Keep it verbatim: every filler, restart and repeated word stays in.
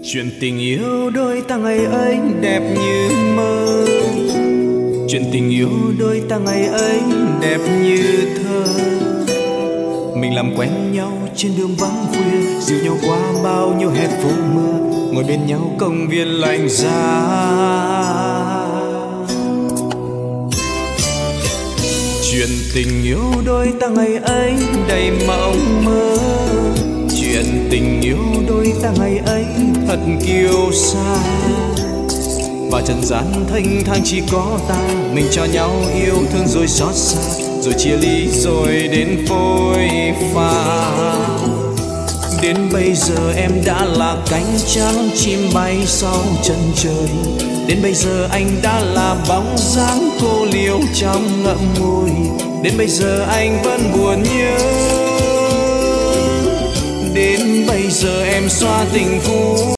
Chuyện tình yêu đôi ta ngày ấy đẹp như mơ. Chuyện tình yêu đôi ta ngày ấy đẹp như thơ. Mình làm quen nhau trên đường vắng khuya, dìu nhau qua bao nhiêu hè phố mưa, ngồi bên nhau công viên lạnh giá. Chuyện tình yêu đôi ta ngày ấy đầy mộng mơ. Chuyện tình yêu đôi ta ngày ấy thật kiêu sa. Và trần gian thanh thang chỉ có ta, mình cho nhau yêu thương rồi xót xa, rồi chia ly rồi đến phôi pha. Đến bây giờ em đã là cánh trắng chim bay sau chân trời. Đến bây giờ anh đã là bóng dáng cô liêu trong ngậm ngùi. Đến bây giờ anh vẫn buồn nhớ. Đến bây giờ em xóa tình cũ.